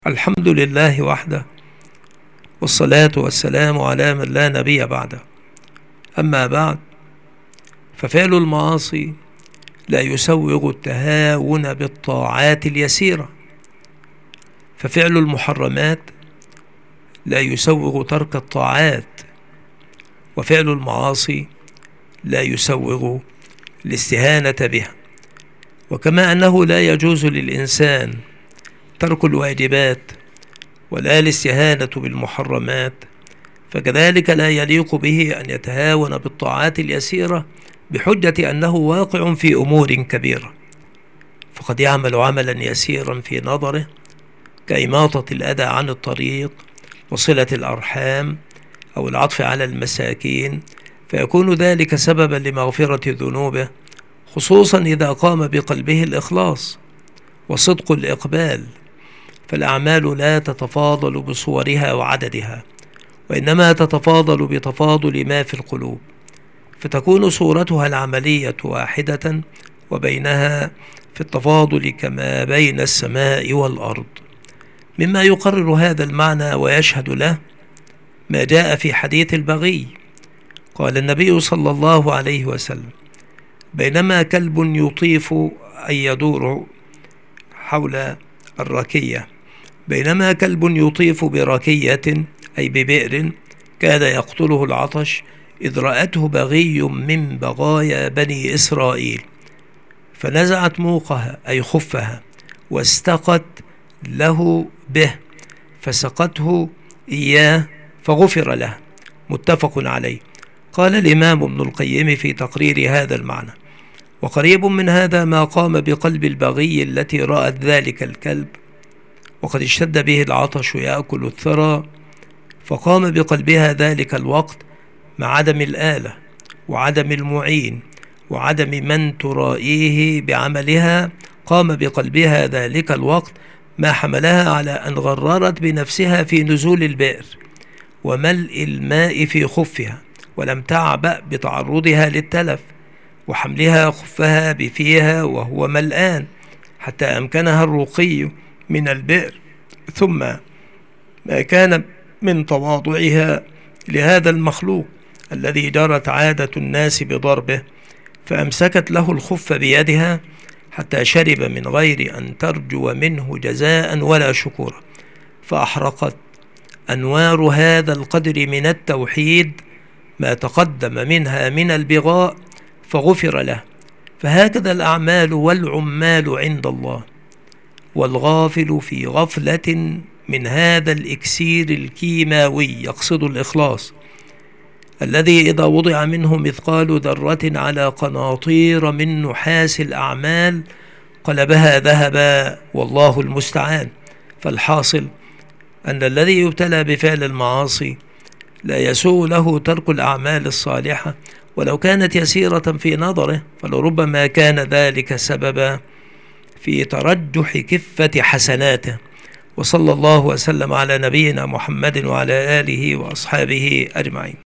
الحمد لله وحده، والصلاة والسلام على من لا نبي بعده. أما بعد، ففعل المعاصي لا يسوغ التهاون بالطاعات اليسيرة، ففعل المحرمات لا يسوغ ترك الطاعات، وفعل المعاصي لا يسوغ الاستهانة بها. وكما أنه لا يجوز للإنسان ترك الواجبات ولا الاستهانة بالمحرمات، فكذلك لا يليق به أن يتهاون بالطاعات اليسيرة بحجة أنه واقع في أمور كبيرة، فقد يعمل عملا يسيرا في نظره كإماطة الأذى عن الطريق وصلة الأرحام أو العطف على المساكين، فيكون ذلك سببا لمغفرة ذنوبه، خصوصا إذا قام بقلبه الإخلاص وصدق الإقبال. فالأعمال لا تتفاضل بصورها وعددها، وإنما تتفاضل بتفاضل ما في القلوب، فتكون صورتها العملية واحدة، وبينها في التفاضل كما بين السماء والأرض. مما يقرر هذا المعنى ويشهد له ما جاء في حديث البغي. قال النبي صلى الله عليه وسلم: بينما كلب يطيف أي يدور حول الركية، بينما كلب يطيف بركية أي ببئر كاد يقتله العطش، إذ رأته بغي من بغايا بني إسرائيل، فنزعت موقها أي خفها واستقت له به، فسقته إياه فغفر له. متفق عليه. قال الإمام ابن القيم في تقرير هذا المعنى: وقريب من هذا ما قام بقلب البغي التي رأت ذلك الكلب وقد اشتد به العطش يأكل الثرى، فقام بقلبها ذلك الوقت مع عدم الآلة وعدم المعين وعدم من ترائيه بعملها، قام بقلبها ذلك الوقت ما حملها على أن غررت بنفسها في نزول البئر وملء الماء في خفها، ولم تعبأ بتعرضها للتلف وحملها خفها بفيها وهو ملآن، حتى أمكنها الرقي من البئر. ثم ما كان من تواضعها لهذا المخلوق الذي جرت عادة الناس بضربه، فأمسكت له الخف بيدها حتى شرب من غير أن ترجو منه جزاء ولا شكورا، فأحرقت أنوار هذا القدر من التوحيد ما تقدم منها من البغاء، فغفر له. فهكذا الأعمال والعمال عند الله، والغافل في غفلة من هذا الإكسير الكيماوي، يقصد الإخلاص، الذي إذا وضع منه مثقال ذرة على قناطير من نحاس الأعمال قلبها ذهبا، والله المستعان. فالحاصل أن الذي يبتلى بفعل المعاصي لا يسوء له ترك الأعمال الصالحة ولو كانت يسيرة في نظره، فلربما كان ذلك سببا في ترجح كفة حسناته. وصلى الله وسلم على نبينا محمد وعلى آله وأصحابه أجمعين.